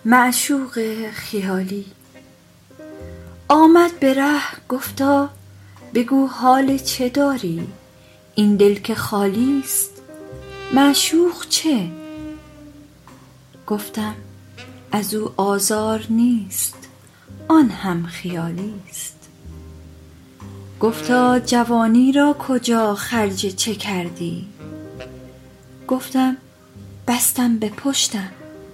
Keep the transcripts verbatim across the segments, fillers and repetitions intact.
معشوق خیالی آمد به ره، گفتا بگو حال چه داری؟ این دل که خالی است معشوق چه؟ گفتم از او آزار نیست، آن هم خیالی است. گفتا جوانی را کجا خرج چه کردی؟ گفتم بستم به پشتم.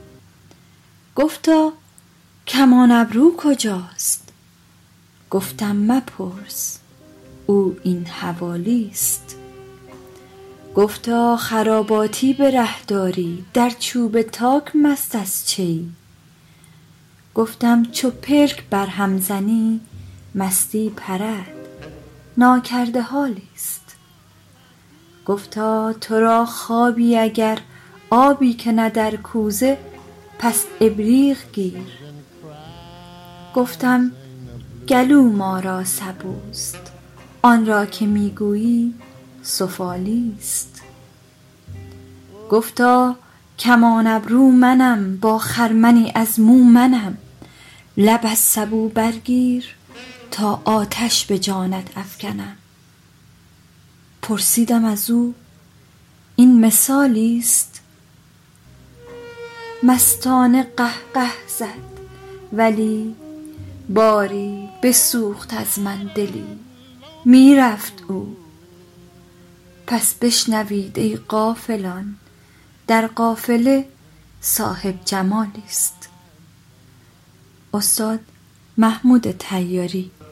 گفتا کمان ابرو کجاست؟ گفتم مپرس، او این حوالی است. گفتا خراباتی به ره داری، در چوب تاک مست از چی؟ گفتم چو پلک بر هم زنی مستی پرد، ناکرده حالی است. گفتا تو را خوابی اگر آبی که نه در کوزه، پس ابریق گیر. گفتم گلو ما را سبوست، آن را که می گویی سفالی است. گفتا کمان ابرو منم، با خرمنی از مو منم، لب از سبو برگیر تا آتش به جانت افکنم. پرسیدم از او این مثالی است؟ مستانه قهقه زد، ولی باری بسوخت از من دلی. می رفت او. پس بشنوید ای غافلان، در قافله صاحب جمالی است. استاد محمود طیاری.